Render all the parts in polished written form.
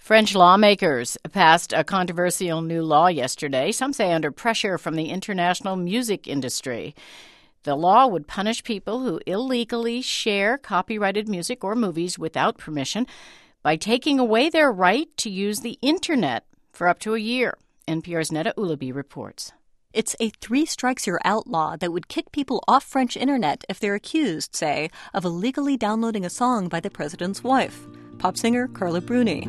French lawmakers passed a controversial new law yesterday, some say under pressure from the international music industry. The law would punish people who illegally share copyrighted music or movies without permission by taking away their right to use the Internet for up to a year. NPR's Neda Ulaby reports. It's a three-strikes-you're-out law that would kick people off French Internet if they're accused, say, of illegally downloading a song by the president's wife, pop singer Carla Bruni.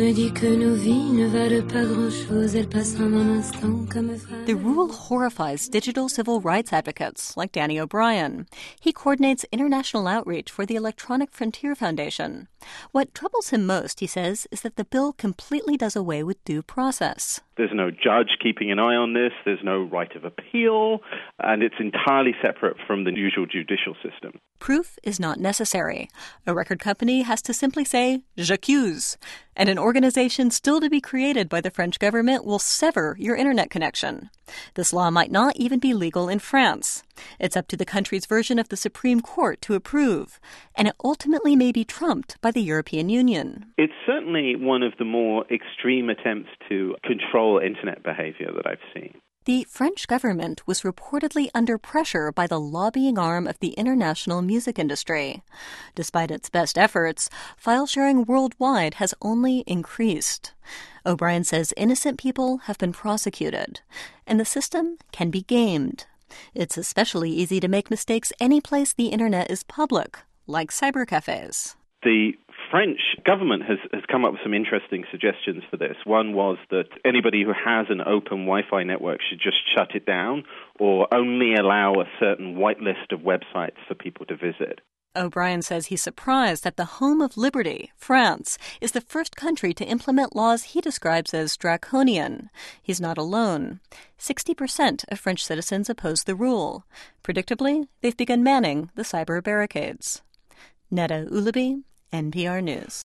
The rule horrifies digital civil rights advocates like Danny O'Brien. He coordinates international outreach for the Electronic Frontier Foundation. What troubles him most, he says, is that the bill completely does away with due process. There's no judge keeping an eye on this. There's no right of appeal, and it's entirely separate from the usual judicial system. Proof is not necessary. A record company has to simply say, j'accuse, and an organization still to be created by the French government will sever your internet connection. This law might not even be legal in France. It's up to the country's version of the Supreme Court to approve, and it ultimately may be trumped by the European Union. It's certainly one of the more extreme attempts to control internet behavior that I've seen. The French government was reportedly under pressure by the lobbying arm of the international music industry. Despite its best efforts, file sharing worldwide has only increased. O'Brien says innocent people have been prosecuted, and the system can be gamed. It's especially easy to make mistakes any place the internet is public, like cybercafes. The French government has come up with some interesting suggestions for this. One was that anybody who has an open Wi-Fi network should just shut it down or only allow a certain whitelist of websites for people to visit. O'Brien says he's surprised that the home of liberty, France, is the first country to implement laws he describes as draconian. He's not alone. 60% of French citizens oppose the rule. Predictably, they've begun manning the cyber barricades. Neda Ulaby, NPR News.